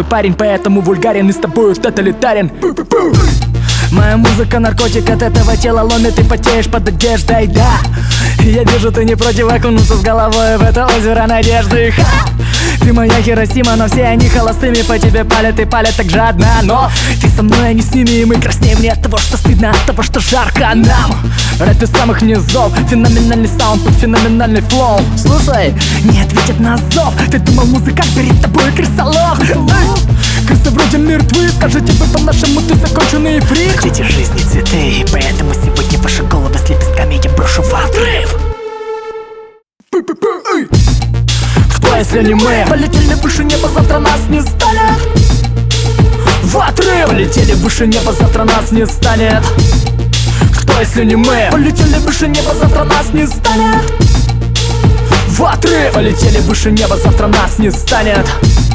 твой парень, поэтому вульгарен и с тобою тоталитарен. Моя музыка наркотик, от этого тело ломит, и потеешь под одеждой, да. Я вижу, ты не против окунуться с головой в это озеро надежды. Ха! Ты моя Хиросима, но все они холостыми по тебе палят и палят так жадно. Но ты со мной, а не с ними, и мы краснеем не от того, что стыдно, а от того, что жарко нам. Рэп из самых низов, феноменальный саунд под феноменальный флоу. Слушай, не ответит на зов, ты думал, музыкант перед тобой крысолов. Крысы вроде мертвы, скажите вы по-нашему, ты законченный фрик. Хотите жизни цветы, и поэтому сегодня ваши головы с лепестками я брошу в отрыв. Кто, если не мы? Полетели выше неба, завтра нас не станет. В отрыв! Полетели выше неба, завтра нас не станет. Кто, если не мы? Полетели выше неба, завтра нас не станет. В отрыв! Полетели выше неба, завтра нас не станет.